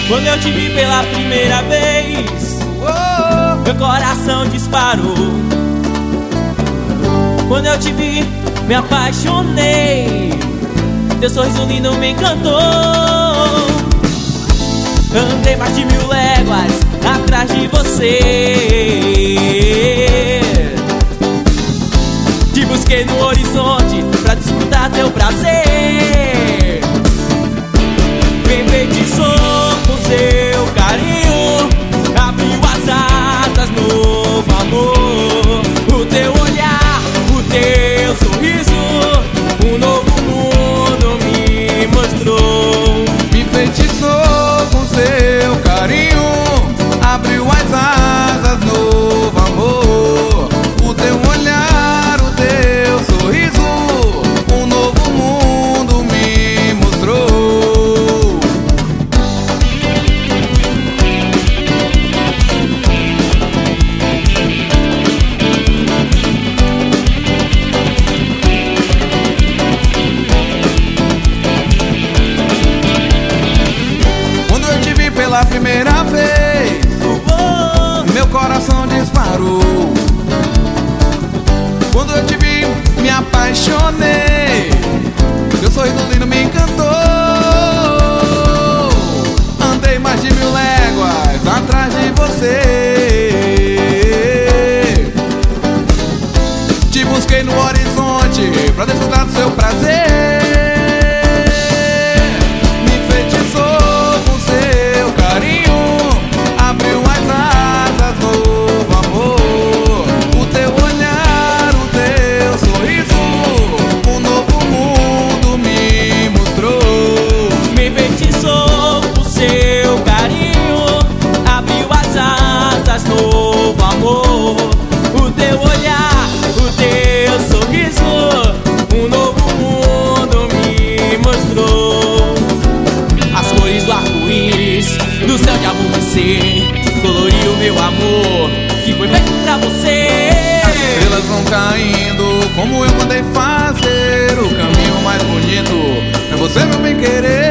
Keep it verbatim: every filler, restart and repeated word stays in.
Quando eu te vi pela primeira vez, oh, meu coração disparou. Quando eu te vi, me apaixonei. Teu sorriso lindo me encantou. Andei mais de mil léguas atrás de você. Te busquei no horizonte pra desfrutar teu prazer. Me enfeitiçou com seu carinho, abriu as asas, novo amor. O teu olhar, o teu sorriso, um novo mundo me mostrou. Me enfeitiçou com seu carinho, abriu as asas, novo amor. O teu olhar, o teu sorriso, um novo mundo me mostrou. Quando eu te vi pela primeira vez, meu coração disparou. Quando eu te vi, me apaixonei. Teu sorriso lindo me encantou. Andei mais de mil léguas atrás de você. Te busquei no horizonte pra desfrutar do seu prazer. Me enfeitiçou com seu carinho, abriu as asas, novo amor. O teu olhar, o teu sorriso, um novo mundo me mostrou. Me enfeitiçou com seu carinho, abriu as asas, novo amor. O teu olhar, o teu sorriso, um novo mundo me mostrou. As cores do arco-íris, do céu de amanhecer, coloriu o meu amor, que foi feito pra você. As estrelas vão caindo, como eu mandei fazer. O caminho mais bonito é você, meu bem querer.